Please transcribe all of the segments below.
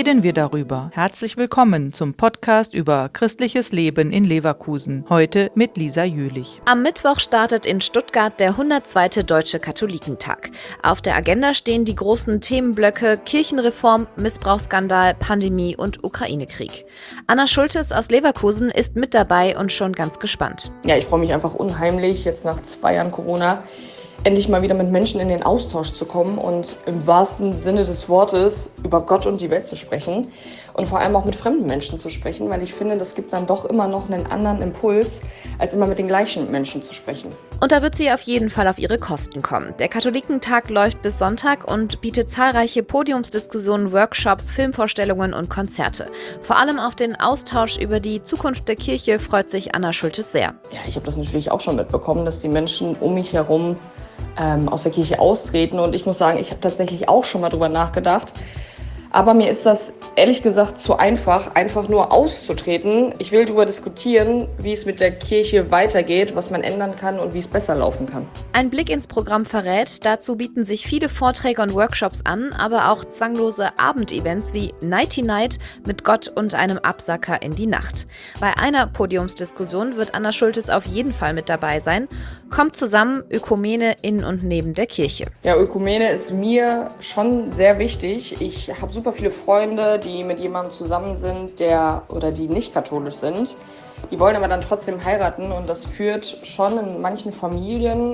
reden wir darüber. Herzlich willkommen zum Podcast über christliches Leben in Leverkusen. Heute mit Lisa Jülich. Am Mittwoch startet in Stuttgart der 102. Deutsche Katholikentag. Auf der Agenda stehen die großen Themenblöcke Kirchenreform, Missbrauchsskandal, Pandemie und Ukraine-Krieg. Anna Schultes aus Leverkusen ist mit dabei und schon ganz gespannt. Ja, ich freue mich einfach unheimlich, jetzt nach 2 Jahren Corona endlich mal wieder mit Menschen in den Austausch zu kommen und im wahrsten Sinne des Wortes über Gott und die Welt zu sprechen und vor allem auch mit fremden Menschen zu sprechen, weil ich finde, das gibt dann doch immer noch einen anderen Impuls, als immer mit den gleichen Menschen zu sprechen. Und da wird sie auf jeden Fall auf ihre Kosten kommen. Der Katholikentag läuft bis Sonntag und bietet zahlreiche Podiumsdiskussionen, Workshops, Filmvorstellungen und Konzerte. Vor allem auf den Austausch über die Zukunft der Kirche freut sich Anna Schultes sehr. Ja, ich habe das natürlich auch schon mitbekommen, dass die Menschen um mich herum aus der Kirche austreten. Und ich muss sagen, ich habe tatsächlich auch schon mal drüber nachgedacht. Aber mir ist das ehrlich gesagt zu einfach nur auszutreten. Ich will darüber diskutieren, wie es mit der Kirche weitergeht, was man ändern kann und wie es besser laufen kann. Ein Blick ins Programm verrät, dazu bieten sich viele Vorträge und Workshops an, aber auch zwanglose Abendevents wie Nighty Night mit Gott und einem Absacker in die Nacht. Bei einer Podiumsdiskussion wird Anna Schultes auf jeden Fall mit dabei sein. Kommt zusammen, Ökumene in und neben der Kirche. Ja, Ökumene ist mir schon sehr wichtig. Ich habe super viele Freunde, die mit jemandem zusammen sind, die nicht katholisch sind. Die wollen aber dann trotzdem heiraten und das führt schon in manchen Familien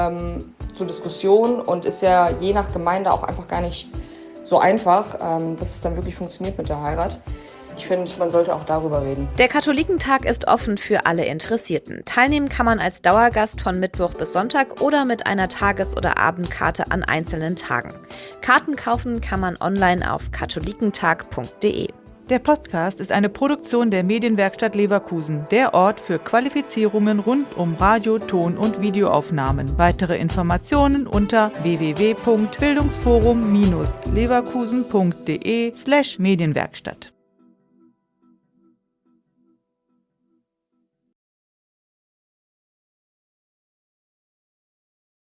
zu Diskussionen und ist ja je nach Gemeinde auch einfach gar nicht so einfach, dass es dann wirklich funktioniert mit der Heirat. Ich finde, man sollte auch darüber reden. Der Katholikentag ist offen für alle Interessierten. Teilnehmen kann man als Dauergast von Mittwoch bis Sonntag oder mit einer Tages- oder Abendkarte an einzelnen Tagen. Karten kaufen kann man online auf katholikentag.de. Der Podcast ist eine Produktion der Medienwerkstatt Leverkusen, der Ort für Qualifizierungen rund um Radio-, Ton- und Videoaufnahmen. Weitere Informationen unter www.bildungsforum-leverkusen.de/Medienwerkstatt.